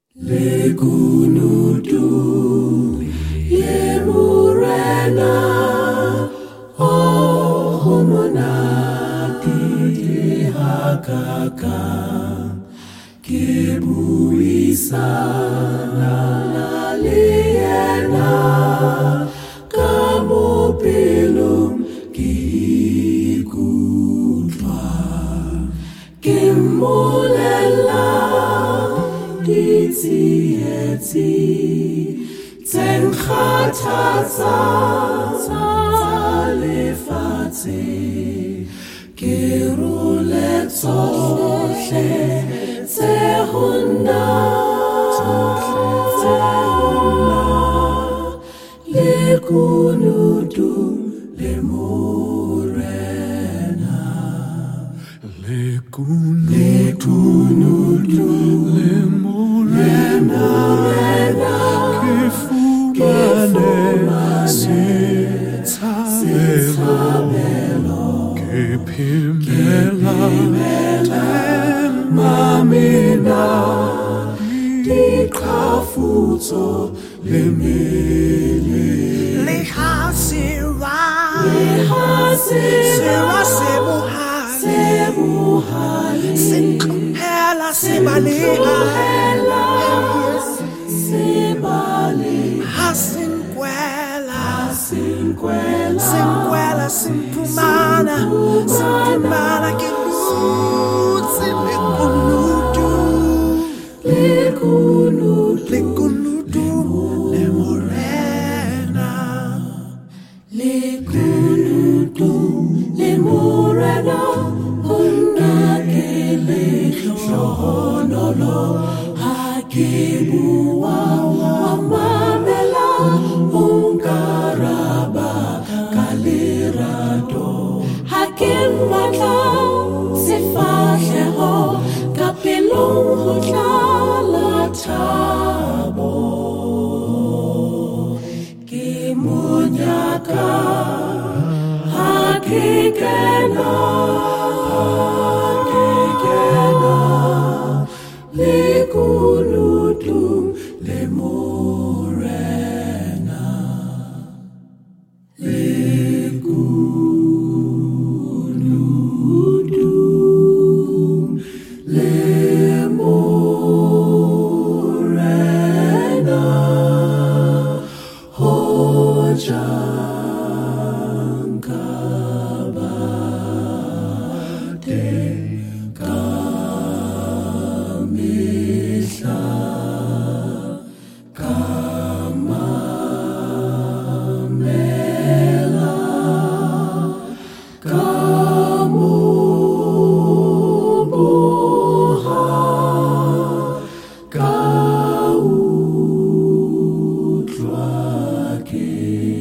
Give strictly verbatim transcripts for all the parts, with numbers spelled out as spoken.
Le kunutu le murena o homonati hakaka kebuisana na liena kamo pelum kikutwa kemolela Ditsi etsi Tsenkhathatsa Lefatse Kerule tsohle Tsehonna Le kunutu le morena Le kunutu le morena Ke fumane Sithabelo Ke phimela Temamina Diqhafutso le mele Le hasira Le hasira Sebuhali Sinkuphela Sibaliha Sibali Hasinkwela Sinkwela Sinkwela Simpumana Simpumana Kinutsi Lekunutu Lekunutu Lekunutu Le morena Lekunutu Le morena Ungakele Shohonolo Hakibuwa Wamamela Unkaraba Kalirato Hakim Matla Sifahleho Kapilong Hotla Tabo Kimunyaka Hakikena Hakikena Lekunutu le morena Lekunutu le morena Hojankabate kamihla kamamela kamubuha kautlwake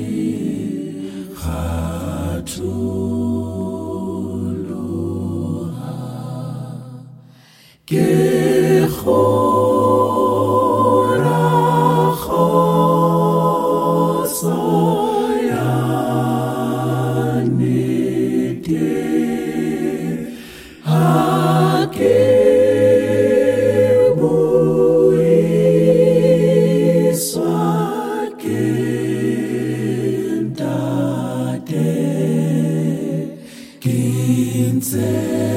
khatuluha ke khora khosoya nite hake buiswake ntate kinse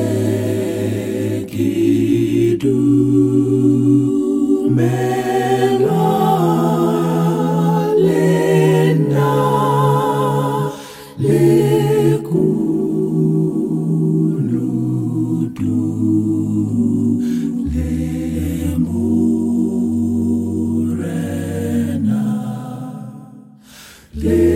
Dumela lena lekunutu le morena le